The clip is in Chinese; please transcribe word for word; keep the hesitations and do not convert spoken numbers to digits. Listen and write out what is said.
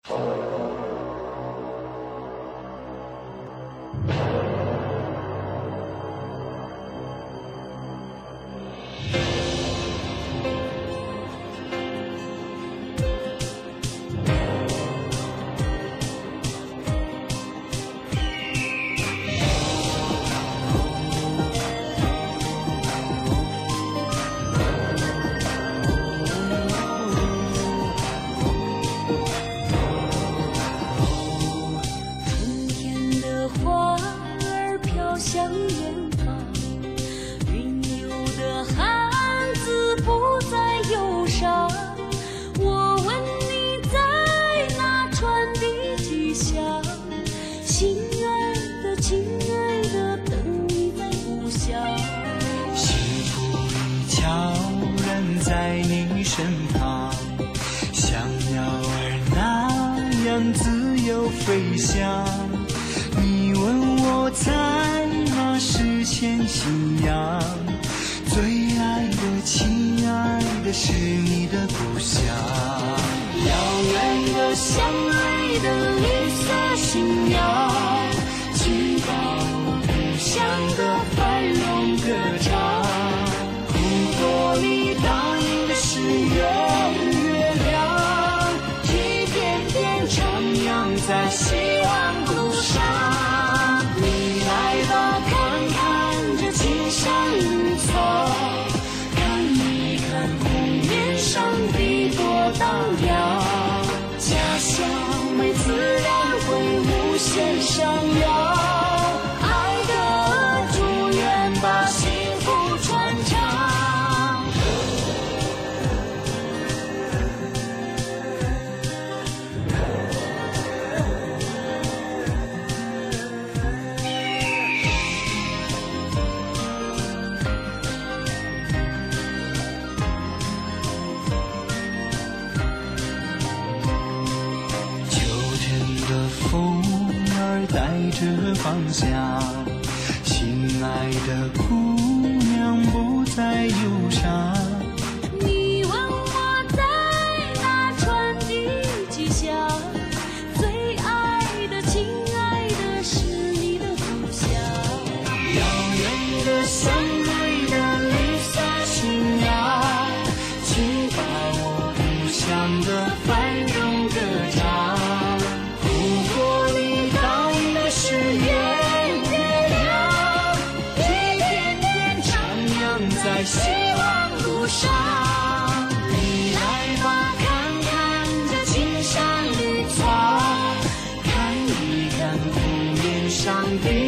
向远方，云游的汉子不再忧伤。我问你在哪传的吉祥？心爱的，亲爱的，等你在故乡。 幸福已悄然在你身旁，像鸟儿那样自由飞翔。你问我在那实现信仰，最爱的亲爱的是你的故乡。 遥远的相爱的绿色信仰，请把我故乡的繁荣歌唱。湖泊里倒映的是圆月亮，一片片徜徉在希望路上。你来吧，看看这青山绿草，看一看湖面上的波荡漾。家乡美自然会无限闪耀，爱的祝愿把幸福传唱。 风儿带着芳香，心爱的姑娘不再忧伤。 你问我在哪传的吉祥？最爱的，亲爱的，是你的故乡。 遥远的，相爱的绿色信仰，请把我故乡的繁荣歌唱。 在希望路上，你来吧，看看这青山绿草，看一看湖面上的